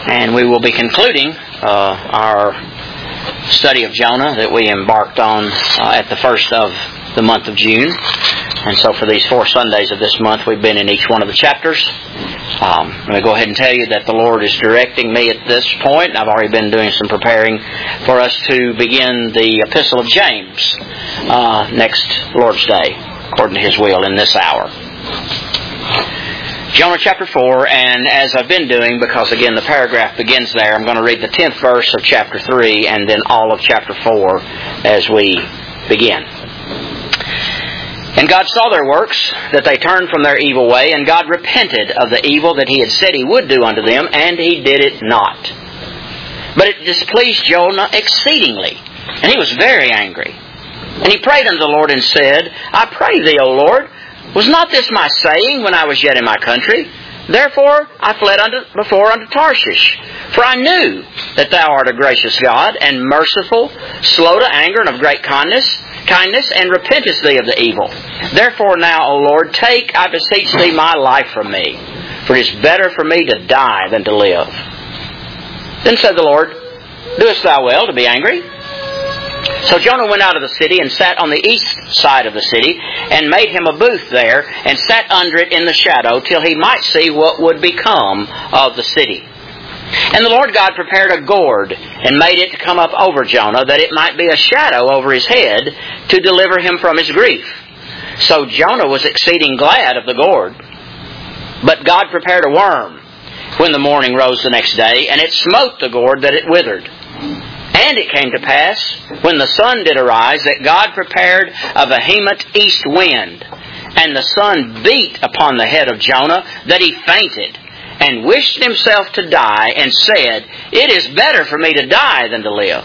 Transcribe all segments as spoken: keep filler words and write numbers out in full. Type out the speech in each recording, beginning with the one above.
And we will be concluding uh, our study of Jonah that we embarked on uh, at the first of the month of June. And so for these four Sundays of this month, we've been in each one of the chapters. Um, I'm going to go ahead and tell you that the Lord is directing me at this point. I've already been doing some preparing for us to begin the Epistle of James uh, next Lord's Day, according to His will, in this hour. Jonah chapter four, and as I've been doing, because again the paragraph begins there, I'm going to read the tenth verse of chapter three and then all of chapter four as we begin. And God saw their works, that they turned from their evil way, and God repented of the evil that He had said He would do unto them, and He did it not. But it displeased Jonah exceedingly, and he was very angry. And he prayed unto the Lord and said, I pray thee, O Lord, was not this my saying when I was yet in my country? Therefore I fled unto, before unto Tarshish. For I knew that Thou art a gracious God, and merciful, slow to anger, and of great kindness, kindness, and repentest Thee of the evil. Therefore now, O Lord, take, I beseech Thee, my life from me. For it is better for me to die than to live. Then said the Lord, Doest Thou well to be angry? So Jonah went out of the city and sat on the east side of the city, and made him a booth there, and sat under it in the shadow, till he might see what would become of the city. And the Lord God prepared a gourd, and made it to come up over Jonah, that it might be a shadow over his head, to deliver him from his grief. So Jonah was exceeding glad of the gourd. But God prepared a worm, when the morning rose the next day, and it smote the gourd that it withered. And it came to pass, when the sun did arise, that God prepared a vehement east wind, and the sun beat upon the head of Jonah, that he fainted, and wished himself to die, and said, It is better for me to die than to live.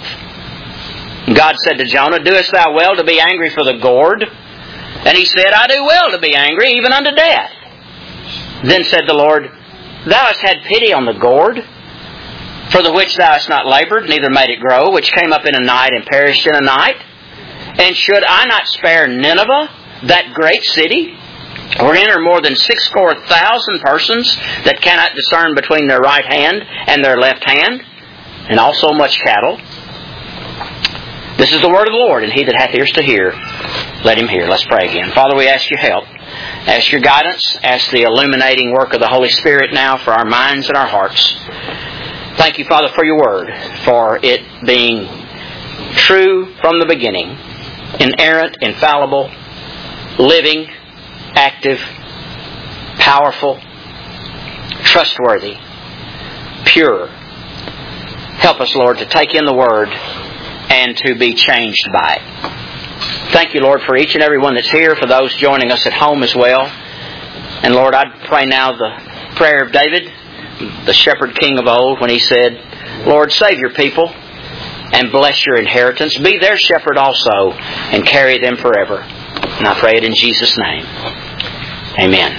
God said to Jonah, Doest thou well to be angry for the gourd? And he said, I do well to be angry, even unto death. Then said the Lord, Thou hast had pity on the gourd, for the which thou hast not labored, neither made it grow, which came up in a night and perished in a night. And should I not spare Nineveh, that great city, wherein are more than sixscore thousand persons that cannot discern between their right hand and their left hand, and also much cattle? This is the word of the Lord, and he that hath ears to hear, let him hear. Let's pray again. Father, we ask your help. Ask your guidance. Ask the illuminating work of the Holy Spirit now for our minds and our hearts. Thank you, Father, for your word, for it being true from the beginning, inerrant, infallible, living, active, powerful, trustworthy, pure. Help us, Lord, to take in the word and to be changed by it. Thank you, Lord, for each and every one that's here, for those joining us at home as well. And Lord, I pray now the prayer of David, the shepherd king of old, when he said, Lord, save your people and bless your inheritance. Be their shepherd also and carry them forever. And I pray it in Jesus' name. Amen.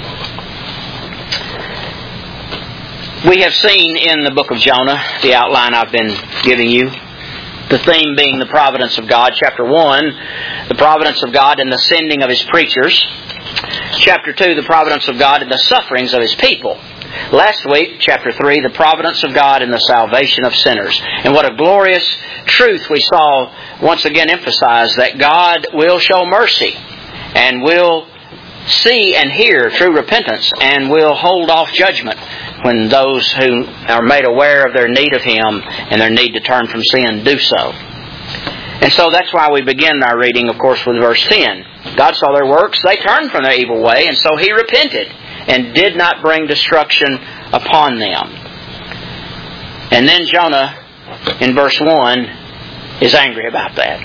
We have seen in the book of Jonah, the outline I've been giving you, the theme being the providence of God. Chapter one, the providence of God in the sending of His preachers. Chapter two, the providence of God in the sufferings of His people. Last week, chapter three, the providence of God in the salvation of sinners. And what a glorious truth we saw once again emphasized, that God will show mercy and will see and hear true repentance and will hold off judgment when those who are made aware of their need of Him and their need to turn from sin do so. And so that's why we begin our reading, of course, with verse ten. God saw their works, they turned from their evil way, and so He repented and did not bring destruction upon them. And then Jonah, in verse one, is angry about that.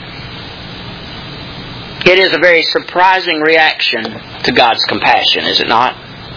It is a very surprising reaction to God's compassion, is it not?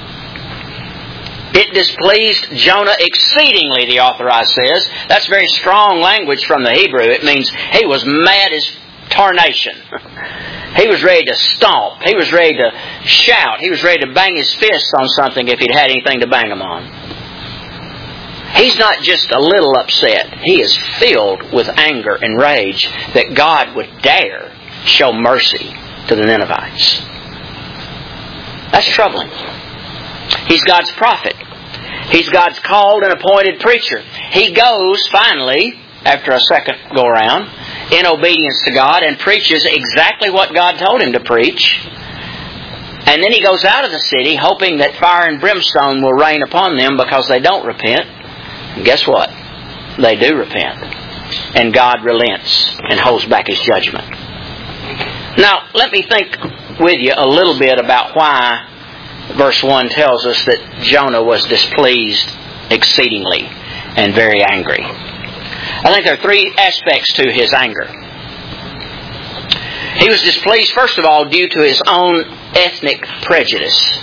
It displeased Jonah exceedingly, the Authorized says. That's very strong language from the Hebrew. It means he was mad as tarnation. He was ready to stomp. He was ready to shout. He was ready to bang his fists on something if he'd had anything to bang them on. He's not just a little upset. He is filled with anger and rage that God would dare show mercy to the Ninevites. That's troubling. He's God's prophet. He's God's called and appointed preacher. He goes, finally, after a second go-around, in obedience to God and preaches exactly what God told him to preach. And then he goes out of the city hoping that fire and brimstone will rain upon them because they don't repent. And guess what? They do repent. And God relents and holds back His judgment. Now, let me think with you a little bit about why verse one tells us that Jonah was displeased exceedingly and very angry. I think there are three aspects to his anger. He was displeased, first of all, due to his own ethnic prejudice.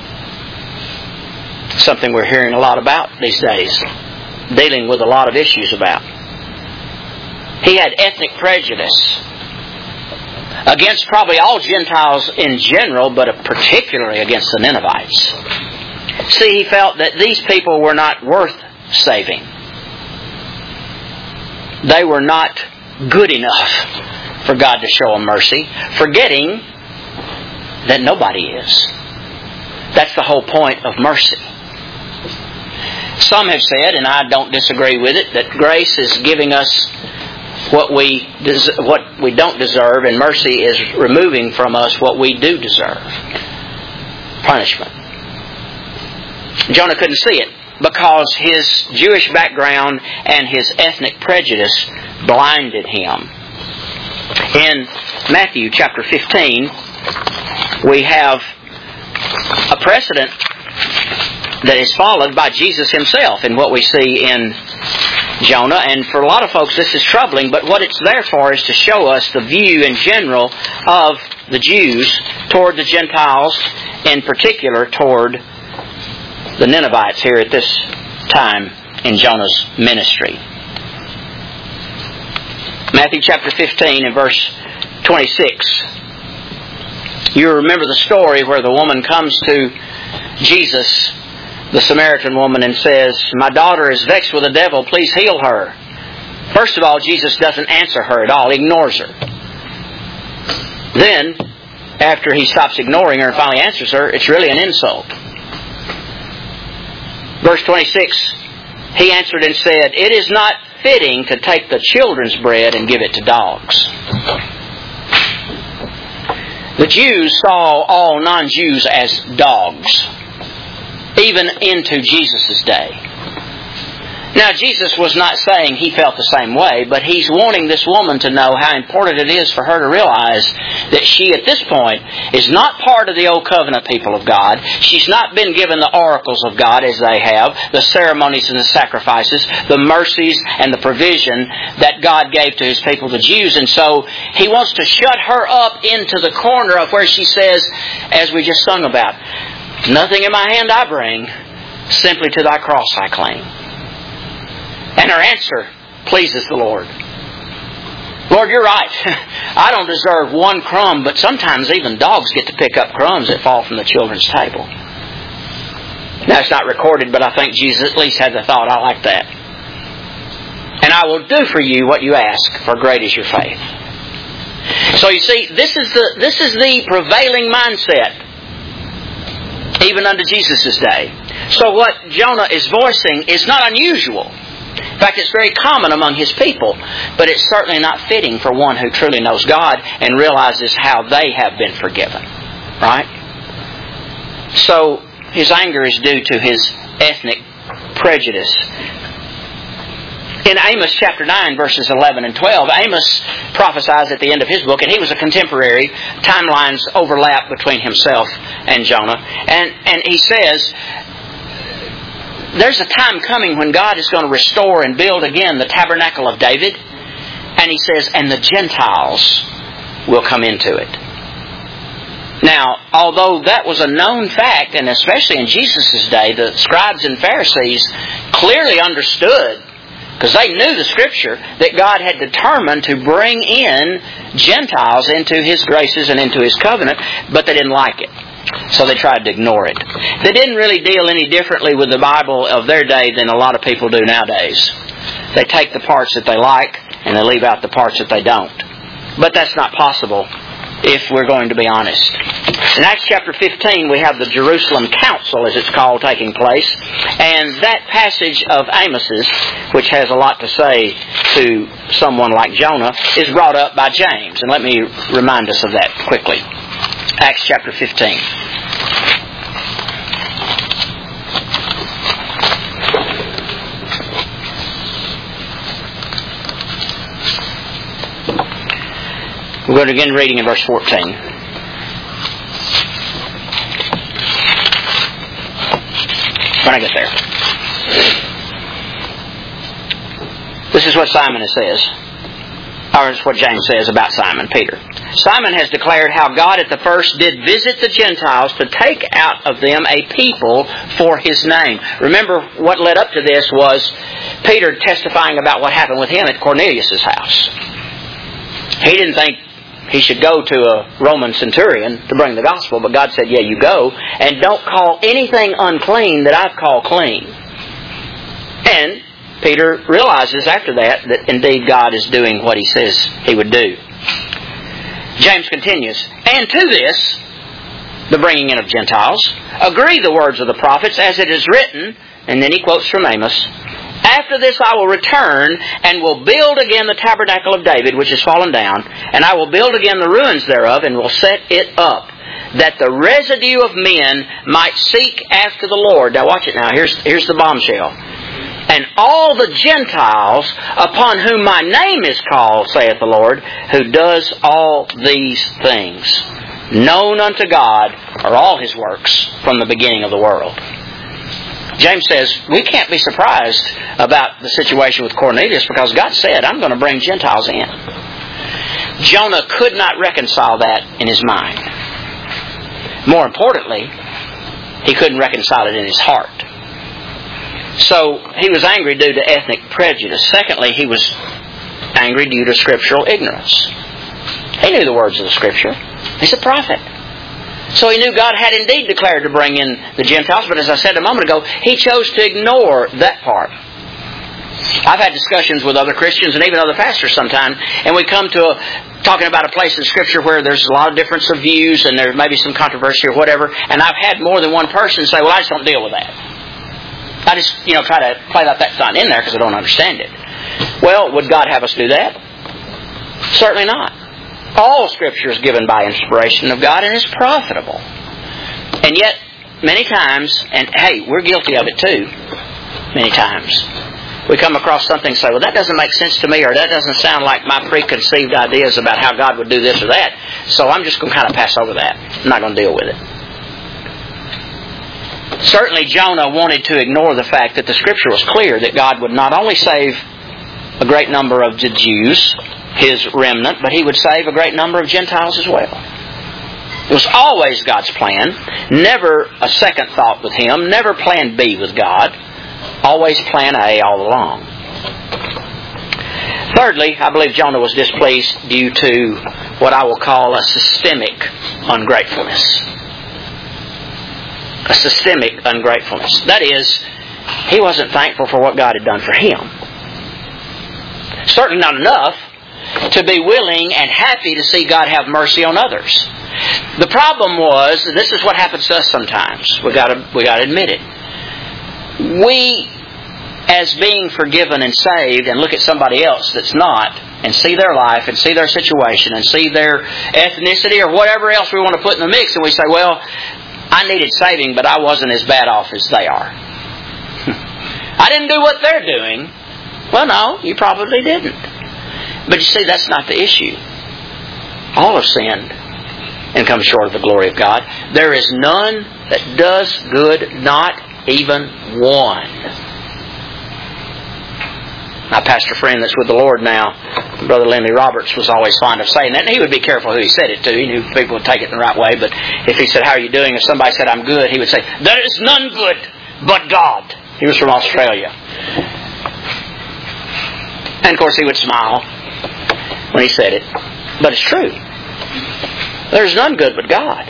Something we're hearing a lot about these days, dealing with a lot of issues about. He had ethnic prejudice against probably all Gentiles in general, but particularly against the Ninevites. See, he felt that these people were not worth saving. They were not good enough for God to show them mercy, forgetting that nobody is. That's the whole point of mercy. Some have said, and I don't disagree with it, that grace is giving us what we des- what we don't deserve, and mercy is removing from us what we do deserve. Punishment. Jonah couldn't see it because his Jewish background and his ethnic prejudice blinded him. In Matthew chapter fifteen, we have a precedent that is followed by Jesus Himself in what we see in Jonah. And for a lot of folks this is troubling, but what it's there for is to show us the view in general of the Jews toward the Gentiles, in particular toward the Ninevites here at this time in Jonah's ministry. Matthew chapter fifteen and verse twenty-six. You remember the story where the woman comes to Jesus, the Samaritan woman, and says, "My daughter is vexed with the devil, please heal her." First of all, Jesus doesn't answer her at all. He ignores her. Then, after He stops ignoring her and finally answers her, it's really an insult. Verse twenty-six, He answered and said, "It is not fitting to take the children's bread and give it to dogs." The Jews saw all non-Jews as dogs, even into Jesus' day. Now, Jesus was not saying He felt the same way, but He's wanting this woman to know how important it is for her to realize that she, at this point, is not part of the Old Covenant people of God. She's not been given the oracles of God as they have, the ceremonies and the sacrifices, the mercies and the provision that God gave to His people, the Jews. And so He wants to shut her up into the corner of where she says, as we just sung about, "Nothing in my hand I bring, simply to Thy cross I cling." And her answer pleases the Lord. "Lord, you're right. I don't deserve one crumb, but sometimes even dogs get to pick up crumbs that fall from the children's table." Now, it's not recorded, but I think Jesus at least had the thought, "I like that. And I will do for you what you ask, for great is your faith." So you see, this is the this is the prevailing mindset even unto Jesus' day. So what Jonah is voicing is not unusual. In fact, it's very common among his people, but it's certainly not fitting for one who truly knows God and realizes how they have been forgiven. Right? So his anger is due to his ethnic prejudice. In Amos chapter nine, verses eleven and twelve, Amos prophesies at the end of his book, and he was a contemporary. Timelines overlap between himself and Jonah. And, and he says, there's a time coming when God is going to restore and build again the tabernacle of David. And he says, and the Gentiles will come into it. Now, although that was a known fact, and especially in Jesus' day, the scribes and Pharisees clearly understood, because they knew the Scripture, that God had determined to bring in Gentiles into His graces and into His covenant, but they didn't like it. So they tried to ignore it. They didn't really deal any differently with the Bible of their day than a lot of people do nowadays. They take the parts that they like and they leave out the parts that they don't. But that's not possible if we're going to be honest. In Acts chapter fifteen, we have the Jerusalem Council, as it's called, taking place. And that passage of Amos's, which has a lot to say to someone like Jonah, is brought up by James. And let me remind us of that quickly. Acts chapter fifteen. We're going to begin reading in verse fourteen. When I get there. This is what Simon says. Or it's what James says about Simon Peter. Simon has declared how God at the first did visit the Gentiles to take out of them a people for His name. Remember, what led up to this was Peter testifying about what happened with him at Cornelius' house. He didn't think he should go to a Roman centurion to bring the gospel, but God said, yeah, you go, and don't call anything unclean that I've called clean. And Peter realizes after that that indeed God is doing what He says He would do. James continues, and to this, the bringing in of Gentiles, agree the words of the prophets as it is written, and then he quotes from Amos, after this I will return and will build again the tabernacle of David, which is fallen down, and I will build again the ruins thereof, and will set it up, that the residue of men might seek after the Lord. Now watch it now. Here's, here's the bombshell. And all the Gentiles upon whom my name is called, saith the Lord, who does all these things, known unto God are all His works from the beginning of the world. James says, we can't be surprised about the situation with Cornelius because God said, I'm going to bring Gentiles in. Jonah could not reconcile that in his mind. More importantly, he couldn't reconcile it in his heart. So he was angry due to ethnic prejudice. Secondly, he was angry due to scriptural ignorance. He knew the words of the Scripture. He's a prophet. So he knew God had indeed declared to bring in the Gentiles, but as I said a moment ago, he chose to ignore that part. I've had discussions with other Christians and even other pastors sometimes, and we come to a, talking about a place in Scripture where there's a lot of difference of views and there may be some controversy or whatever, and I've had more than one person say, well, I just don't deal with that. I just, you know, try to play like that's not in there because I don't understand it. Well, would God have us do that? Certainly not. All Scripture is given by inspiration of God and is profitable. And yet, many times, and hey, we're guilty of it too, many times, we come across something and say, well, that doesn't make sense to me, or that doesn't sound like my preconceived ideas about how God would do this or that, so I'm just going to kind of pass over that. I'm not going to deal with it. Certainly Jonah wanted to ignore the fact that the Scripture was clear that God would not only save a great number of the Jews, His remnant, but He would save a great number of Gentiles as well. It was always God's plan. Never a second thought with Him. Never plan B with God. Always plan A all along. Thirdly, I believe Jonah was displeased due to what I will call a systemic ungratefulness. A systemic ungratefulness. That is, he wasn't thankful for what God had done for him. Certainly not enough to be willing and happy to see God have mercy on others. The problem was, and this is what happens to us sometimes, we got to we got to admit it. We, as being forgiven and saved, and look at somebody else that's not, and see their life, and see their situation, and see their ethnicity, or whatever else we want to put in the mix, and we say, well, I needed saving, but I wasn't as bad off as they are. I didn't do what they're doing. Well, no, you probably didn't. But you see, that's not the issue. All have sinned and come short of the glory of God. There is none that does good, not even one. My pastor friend that's with the Lord now, Brother Lindley Roberts, was always fond of saying that. And he would be careful who he said it to. He knew people would take it in the right way. But if he said, how are you doing? If somebody said, I'm good, he would say, there is none good but God. He was from Australia. And of course he would smile when he said it. But it's true. There's none good but God.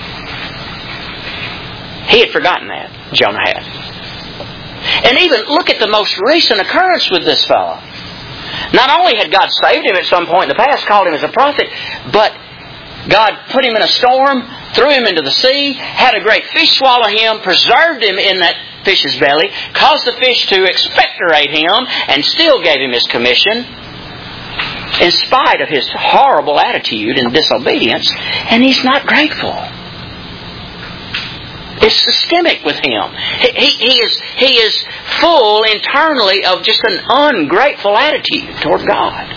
He had forgotten that. Jonah had. And even look at the most recent occurrence with this fellow. Not only had God saved him at some point in the past, called him as a prophet, but God put him in a storm, threw him into the sea, had a great fish swallow him, preserved him in that fish's belly, caused the fish to expectorate him, and still gave him his commission, in spite of his horrible attitude and disobedience, and he's not grateful. It's systemic with him. He, he, he, is, he is full internally of just an ungrateful attitude toward God.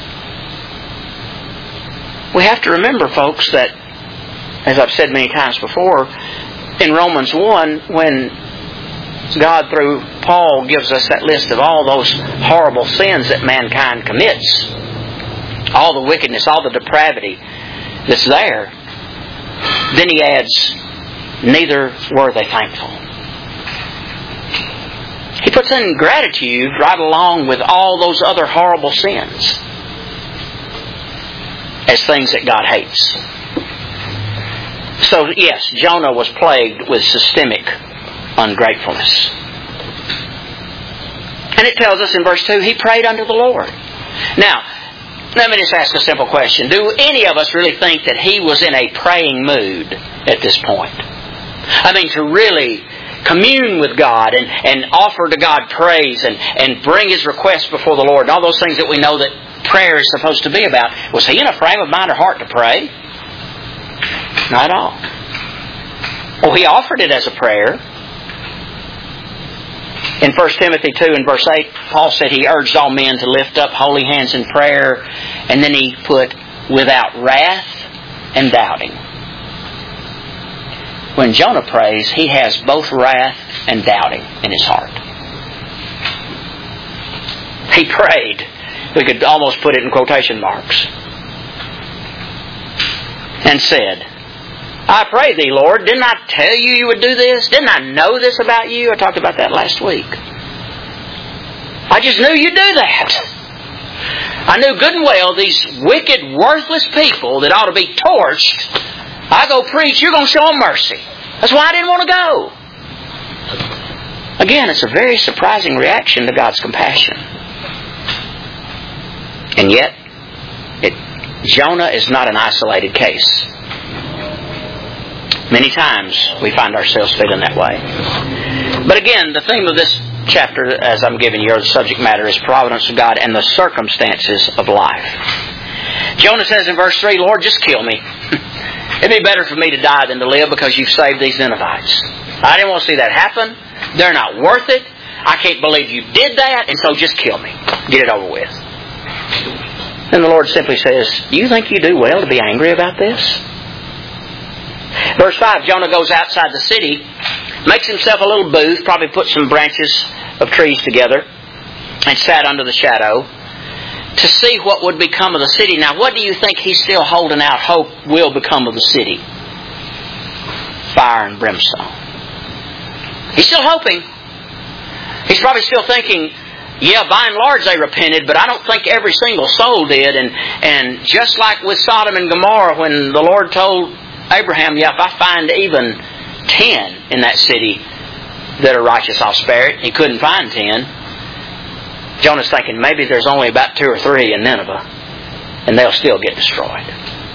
We have to remember, folks, that, as I've said many times before, in Romans one, when God, through Paul, gives us that list of all those horrible sins that mankind commits, all the wickedness, all the depravity that's there, then he adds, neither were they thankful. He puts in gratitude right along with all those other horrible sins as things that God hates. So yes, Jonah was plagued with systemic ungratefulness. And it tells us in verse two, he prayed unto the Lord. Now, let me just ask a simple question. Do any of us really think that he was in a praying mood at this point? I mean, to really commune with God and, and offer to God praise and, and bring his requests before the Lord and all those things that we know that prayer is supposed to be about. Was he in a frame of mind or heart to pray? Not at all. Well, he offered it as a prayer. In First Timothy two and verse eight, Paul said he urged all men to lift up holy hands in prayer, and then he put, without wrath and doubting. When Jonah prays, he has both wrath and doubting in his heart. He prayed. We could almost put it in quotation marks. And said, I pray thee, Lord, didn't I tell you you would do this? Didn't I know this about you? I talked about that last week. I just knew you'd do that. I knew good and well these wicked, worthless people that ought to be torched, I go preach, you're going to show them mercy. That's why I didn't want to go. Again, it's a very surprising reaction to God's compassion. And yet, it, Jonah is not an isolated case. Many times we find ourselves feeling that way. But again, the theme of this chapter, as I'm giving you, or the subject matter, is providence of God and the circumstances of life. Jonah says in verse three, Lord, just kill me. It'd be better for me to die than to live because you've saved these Ninevites. I didn't want to see that happen. They're not worth it. I can't believe you did that, and so just kill me. Get it over with. And the Lord simply says, do you think you do well to be angry about this? Verse five, Jonah goes outside the city, makes himself a little booth, probably put some branches of trees together, and sat under the shadow to see what would become of the city. Now, what do you think he's still holding out hope will become of the city? Fire and brimstone. He's still hoping. He's probably still thinking, yeah, by and large they repented, but I don't think every single soul did. And, and just like with Sodom and Gomorrah, when the Lord told Abraham, yeah, if I find even ten in that city that are righteous, I'll spare it. He couldn't find ten. Jonah's thinking maybe there's only about two or three in Nineveh, and they'll still get destroyed.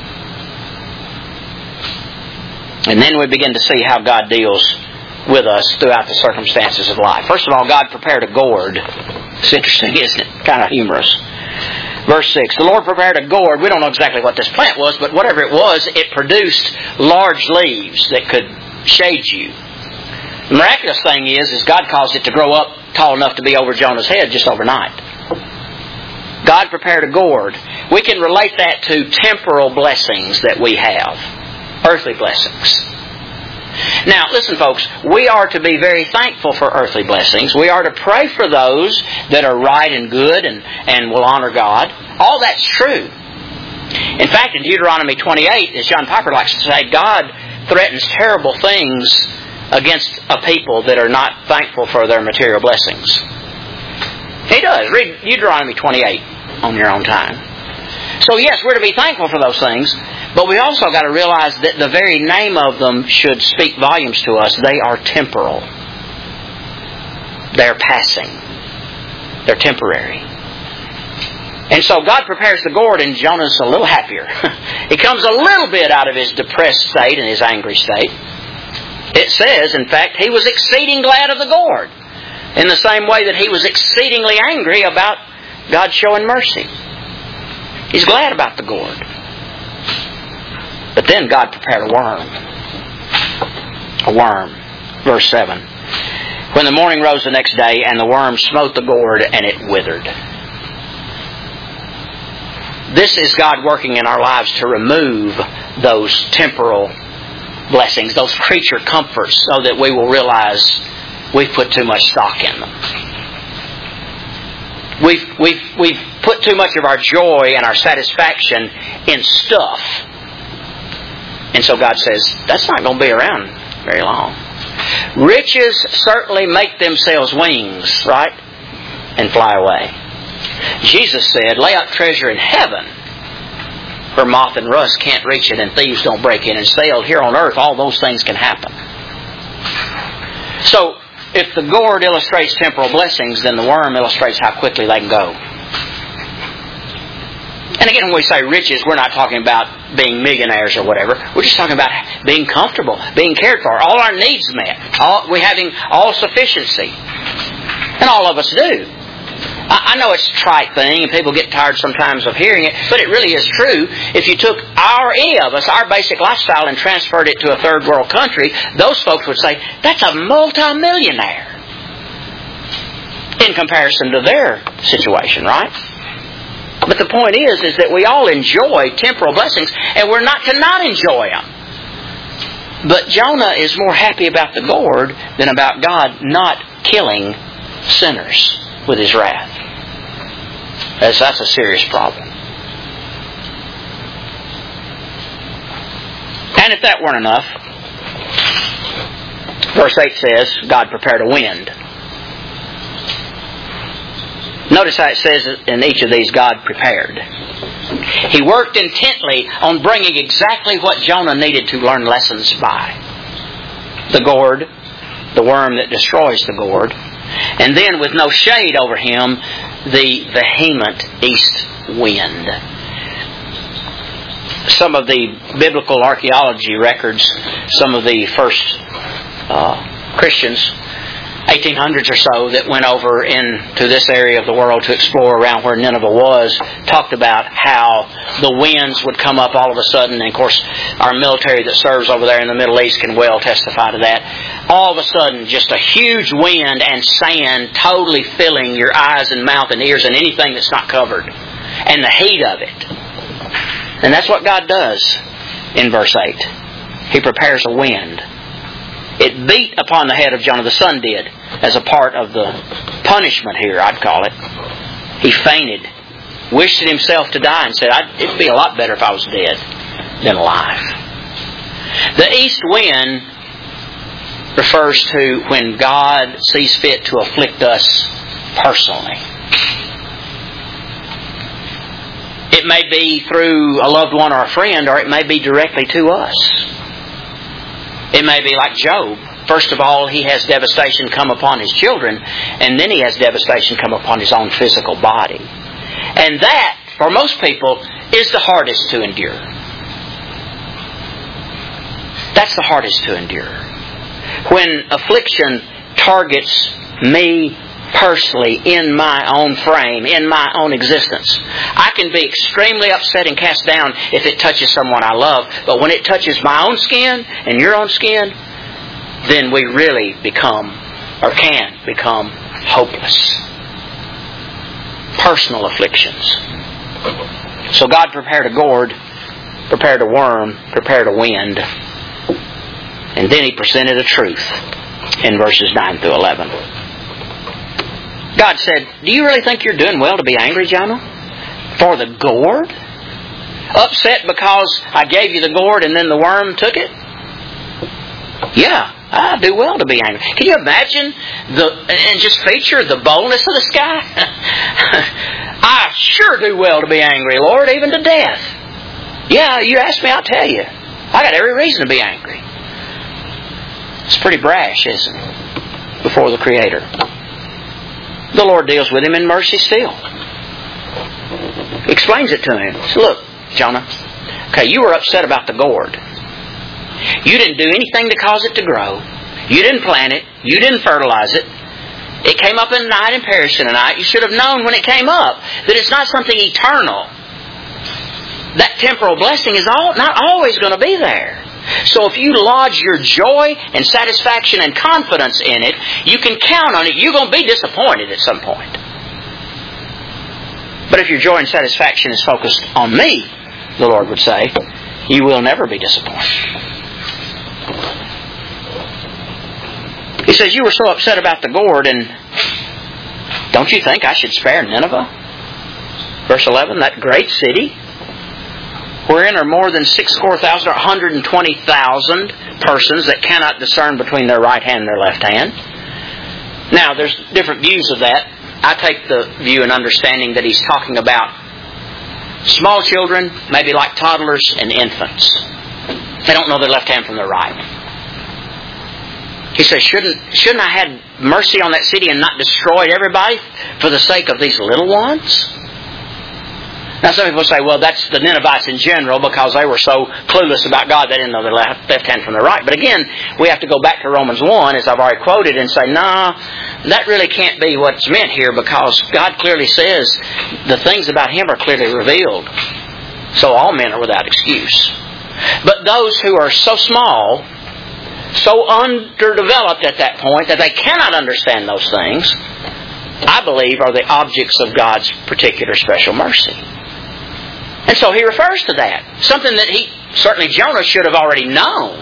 And then we begin to see how God deals with us throughout the circumstances of life. First of all, God prepared a gourd. It's interesting, isn't it? Kind of humorous. Verse six, the Lord prepared a gourd. We don't know exactly what this plant was, but whatever it was, it produced large leaves that could shade you. The miraculous thing is, is God caused it to grow up tall enough to be over Jonah's head just overnight. God prepared a gourd. We can relate that to temporal blessings that we have. Earthly blessings. Now, listen folks, we are to be very thankful for earthly blessings. We are to pray for those that are right and good and, and will honor God. All that's true. In fact, in Deuteronomy twenty-eight, as John Piper likes to say, God threatens terrible things against a people that are not thankful for their material blessings. He does. Read Deuteronomy twenty-eight on your own time. So yes, we're to be thankful for those things, but we also got to realize that the very name of them should speak volumes to us. They are temporal. They're passing. They're temporary. And so God prepares the gourd, and Jonah's a little happier. He comes a little bit out of his depressed state and his angry state. It says, in fact, he was exceeding glad of the gourd, in the same way that he was exceedingly angry about God showing mercy. He's glad about the gourd. But then God prepared a worm. A worm. Verse seven. When the morning rose the next day, and the worm smote the gourd, and it withered. This is God working in our lives to remove those temporal blessings, those creature comforts, so that we will realize we've put too much stock in them. We've, we've, we've put too much of our joy and our satisfaction in stuff. And so God says, that's not going to be around very long. Riches certainly make themselves wings, right? And fly away. Jesus said, lay up treasure in heaven, where moth and rust can't reach it and thieves don't break in and steal. Here on earth, all those things can happen. So, if the gourd illustrates temporal blessings, then the worm illustrates how quickly they can go. And again, when we say riches, we're not talking about being millionaires or whatever. We're just talking about being comfortable, being cared for, all our needs met, all, we having all sufficiency. And all of us do. I know it's a trite thing, and people get tired sometimes of hearing it, but it really is true. If you took our, any of us, our basic lifestyle and transferred it to a third world country, those folks would say, that's a multi-millionaire in comparison to their situation, right? But the point is, is that we all enjoy temporal blessings, and we're not to not enjoy them. But Jonah is more happy about the gourd than about God not killing sinners with His wrath. As that's a serious problem. And if that weren't enough, verse eight says, God prepared a wind. Notice how it says in each of these, God prepared. He worked intently on bringing exactly what Jonah needed to learn lessons by. The gourd, the worm that destroys the gourd, and then with no shade over him, the vehement east wind. Some of the biblical archaeology records, some of the first uh, Christians, eighteen hundreds or so, that went over into this area of the world to explore around where Nineveh was, talked about how the winds would come up all of a sudden. And of course, our military that serves over there in the Middle East can well testify to that. All of a sudden, just a huge wind and sand totally filling your eyes and mouth and ears and anything that's not covered. And the heat of it. And that's what God does in verse eight. He prepares a wind. It beat upon the head of Jonah. The sun did, as a part of the punishment here, I'd call it. He fainted, wished it himself to die, and said, it'd be a lot better if I was dead than alive. The east wind refers to when God sees fit to afflict us personally. It may be through a loved one or a friend, or it may be directly to us. It may be like Job. First of all, he has devastation come upon his children, and then he has devastation come upon his own physical body. And that, for most people, is the hardest to endure. That's the hardest to endure. When affliction targets me personally in my own frame, in my own existence, I can be extremely upset and cast down if it touches someone I love. But when it touches my own skin and your own skin, then we really become, or can become, hopeless. Personal afflictions. So God prepared a gourd, prepared a worm, prepared a wind, and then He presented a truth in verses nine through eleven. God said, do you really think you're doing well to be angry, Jonah? For the gourd? Upset because I gave you the gourd and then the worm took it? Yeah, I do well to be angry. Can you imagine the and just feature the boldness of this guy? I sure do well to be angry, Lord, even to death. Yeah, you ask me, I'll tell you. I got every reason to be angry. It's pretty brash, isn't it? Before the Creator. The Lord deals with him in mercy still. explains it to him. He says, look, Jonah, okay, you were upset about the gourd. You didn't do anything to cause it to grow. You didn't plant it. You didn't fertilize it. It came up in the night and perished in the night. You should have known when it came up that it's not something eternal. That temporal blessing is all, not always going to be there. So if you lodge your joy and satisfaction and confidence in it, you can count on it. You're going to be disappointed at some point. But if your joy and satisfaction is focused on me, the Lord would say, you will never be disappointed. He says, you were so upset about the gourd, and don't you think I should spare Nineveh? Verse eleven, that great city, wherein are more than six score thousand, or one hundred and twenty thousand persons that cannot discern between their right hand and their left hand. Now, there's different views of that. I take the view and understanding that he's talking about small children, maybe like toddlers and infants. They don't know their left hand from their right. He says, shouldn't, shouldn't I have mercy on that city and not destroyed everybody for the sake of these little ones? Now some people say, well, that's the Ninevites in general because they were so clueless about God they didn't know their left, left hand from their right. But again, we have to go back to Romans one, as I've already quoted, and say, no, nah, that really can't be what's meant here because God clearly says the things about Him are clearly revealed. So all men are without excuse. But those who are so small, so underdeveloped at that point that they cannot understand those things, I believe are the objects of God's particular special mercy. And so he refers to that. Something that he, certainly Jonah should have already known.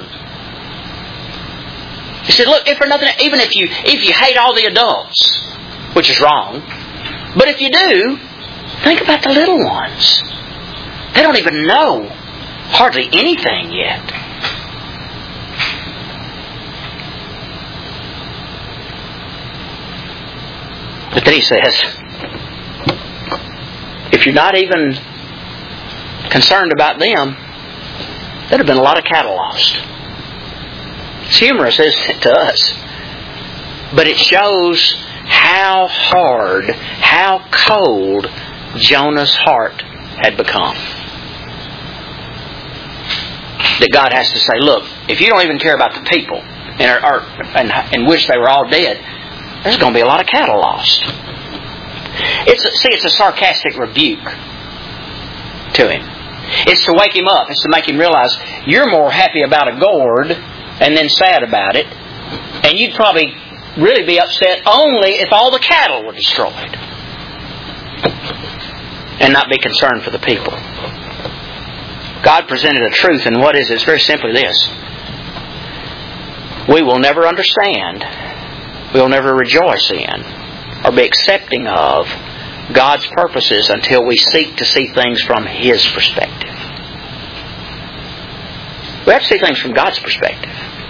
He said, look, if for nothing, even if you if you hate all the adults, which is wrong, but if you do, think about the little ones. They don't even know hardly anything yet. But then he says, if you're not even concerned about them, there'd have been a lot of cattle lost. It's humorous, isn't it, to us? But it shows how hard, how cold Jonah's heart had become. That God has to say, look, if you don't even care about the people and, are, are, and, and wish they were all dead, there's going to be a lot of cattle lost. It's a, see, it's a sarcastic rebuke to him. It's to wake him up. It's to make him realize you're more happy about a gourd and then sad about it. And you'd probably really be upset only if all the cattle were destroyed. And not be concerned for the people. God presented a truth, and what is it? It's very simply this. We will never understand, we will never rejoice in, or be accepting of God's purposes until we seek to see things from His perspective. We have to see things from God's perspective.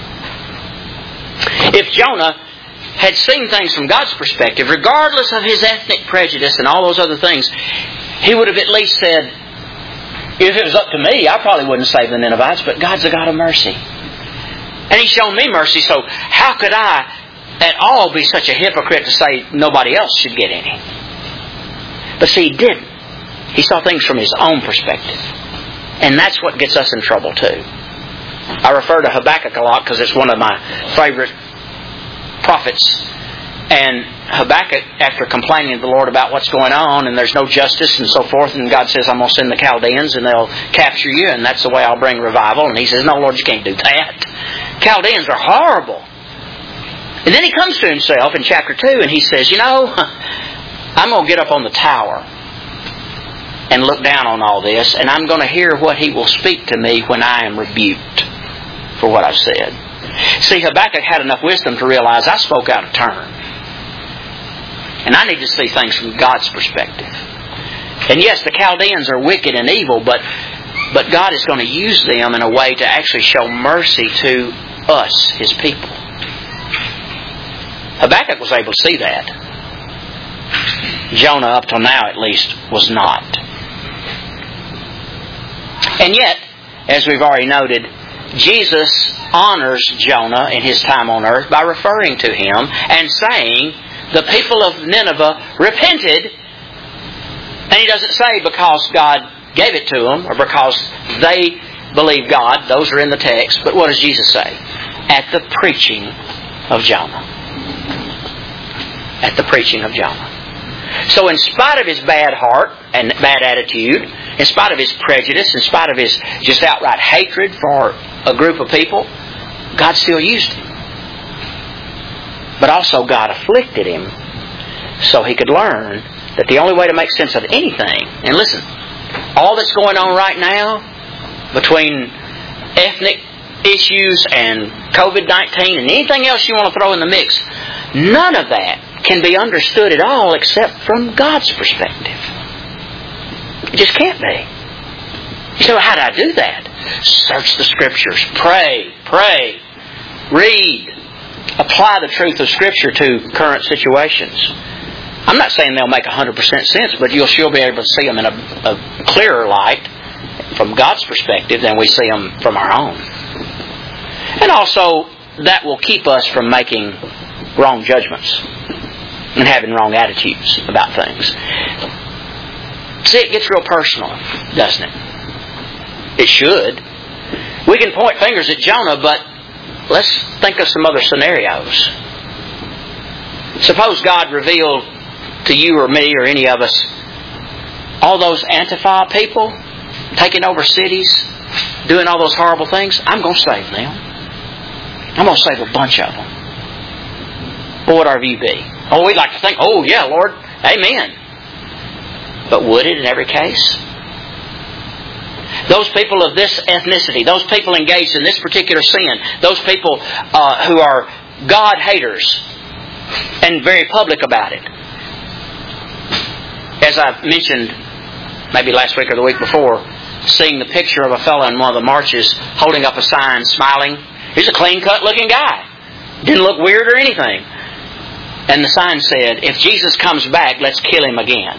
If Jonah had seen things from God's perspective, regardless of his ethnic prejudice and all those other things, he would have at least said, if it was up to me, I probably wouldn't save the Ninevites, but God's a God of mercy. And He's shown me mercy, so how could I at all be such a hypocrite to say nobody else should get any? But see, He didn't. He saw things from His own perspective. And that's what gets us in trouble too. I refer to Habakkuk a lot because it's one of my favorite prophets. And Habakkuk, after complaining to the Lord about what's going on and there's no justice and so forth, and God says, I'm going to send the Chaldeans and they'll capture you and that's the way I'll bring revival. And He says, no, Lord, you can't do that. Chaldeans are horrible. And then he comes to himself in chapter two and he says, you know, I'm going to get up on the tower and look down on all this, and I'm going to hear what He will speak to me when I am rebuked for what I've said. See, Habakkuk had enough wisdom to realize I spoke out of turn. And I need to see things from God's perspective. And yes, the Chaldeans are wicked and evil, but, but God is going to use them in a way to actually show mercy to us, His people. Habakkuk was able to see that. Jonah, up till now at least, was not. And yet, as we've already noted, Jesus honors Jonah in His time on earth by referring to him and saying, the people of Nineveh repented And He doesn't say because God gave it to them or because they believe God. Those are in the text. But what does Jesus say? At the preaching of Jonah. At the preaching of Jonah. So in spite of his bad heart and bad attitude, in spite of his prejudice, in spite of his just outright hatred for a group of people, God still used him. But also God afflicted him so he could learn that the only way to make sense of anything, and listen, all that's going on right now between ethnic issues and covid nineteen and anything else you want to throw in the mix, none of that can be understood at all except from God's perspective. It just can't be. You say, well, how do I do that? Search the Scriptures. Pray. Pray. Read. Apply the truth of Scripture to current situations. I'm not saying they'll make one hundred percent sense, but you'll still be able to see them in a, a clearer light from God's perspective than we see them from our own. And also, that will keep us from making wrong judgments and having wrong attitudes about things. See, it gets real personal, doesn't it? It should. We can point fingers at Jonah, but let's think of some other scenarios. Suppose God revealed to you or me or any of us all those Antifa people taking over cities, doing all those horrible things. I'm going to save them. I'm going to save a bunch of them. What would our view be? Oh, we'd like to think, oh yeah, Lord, amen. But would it in every case? Those people of this ethnicity, those people engaged in this particular sin, those people uh, who are God haters and very public about it. As I mentioned maybe last week or the week before, seeing the picture of a fellow in one of the marches holding up a sign, smiling. He's a clean-cut looking guy. Didn't look weird or anything. And the sign said, if Jesus comes back, let's kill him again.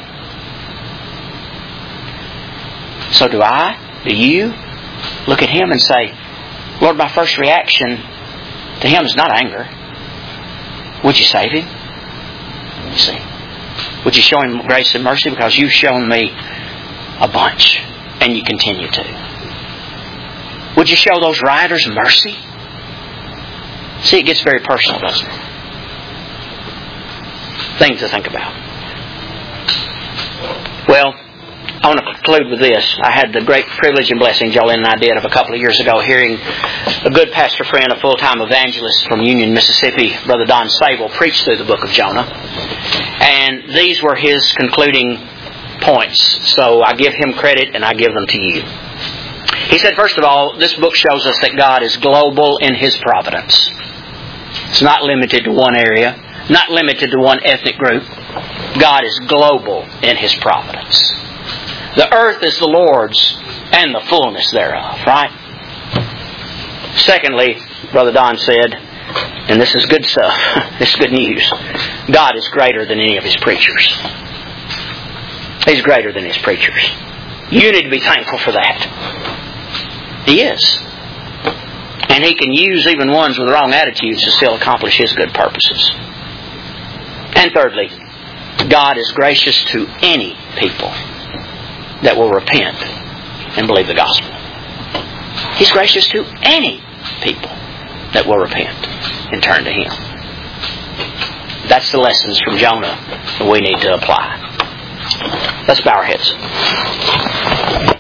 So do I? Do you? Look at him and say, Lord, my first reaction to him is not anger. Would you save him? You see. Would you show him grace and mercy? Because you've shown me a bunch. And you continue to. Would you show those rioters mercy? See, it gets very personal, doesn't it? Things to think about. Well, I want to conclude with this. I had the great privilege and blessing, Jolene and I did, of a couple of years ago, hearing a good pastor friend, a full-time evangelist from Union, Mississippi, Brother Don Sable, preach through the book of Jonah. And these were his concluding points. So I give him credit and I give them to you. He said, first of all, this book shows us that God is global in His providence. It's not limited to one area, not limited to one ethnic group. God is global in His providence. The earth is the Lord's and the fullness thereof, right? Secondly, Brother Don said, and this is good stuff, this is good news, God is greater than any of His preachers. He's greater than His preachers. You need to be thankful for that. He is. And He can use even ones with wrong attitudes to still accomplish His good purposes. And thirdly, God is gracious to any people that will repent and believe the gospel. He's gracious to any people that will repent and turn to Him. That's the lessons from Jonah that we need to apply. Let's bow our heads.